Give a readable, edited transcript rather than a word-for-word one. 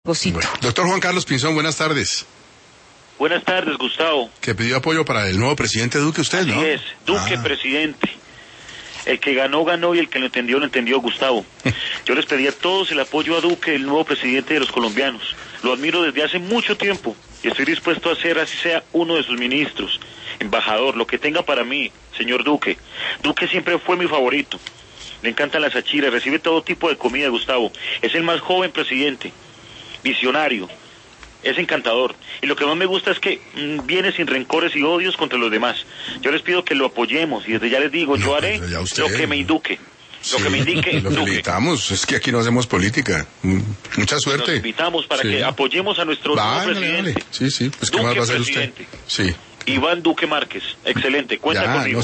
Bueno, doctor Juan Carlos Pinzón, buenas tardes. Buenas tardes, Gustavo. Que pidió apoyo para el nuevo presidente Duque, usted, ¿no? Así es, Duque presidente. El que ganó, ganó, y el que lo entendió, Gustavo. Yo les pedí a todos el apoyo a Duque, el nuevo presidente de los colombianos. Lo admiro desde hace mucho tiempo y estoy dispuesto a ser, así sea, uno de sus ministros, embajador, lo que tenga para mí, señor Duque. Duque siempre fue mi favorito. Le encantan las achiras, recibe todo tipo de comida, Gustavo. Es el más joven presidente, visionario, es encantador. Y lo que más me gusta es que viene sin rencores y odios contra los demás. Yo les pido que lo apoyemos y desde ya les digo, yo haré lo que me indique. Lo que me indique Lo felicitamos, es que aquí no hacemos política. Mucha suerte. Nos invitamos para que apoyemos a nuestro nuevo presidente. Sí, pues ¿qué más va a hacer usted? Sí. Iván Duque Márquez, excelente, cuenta conmigo.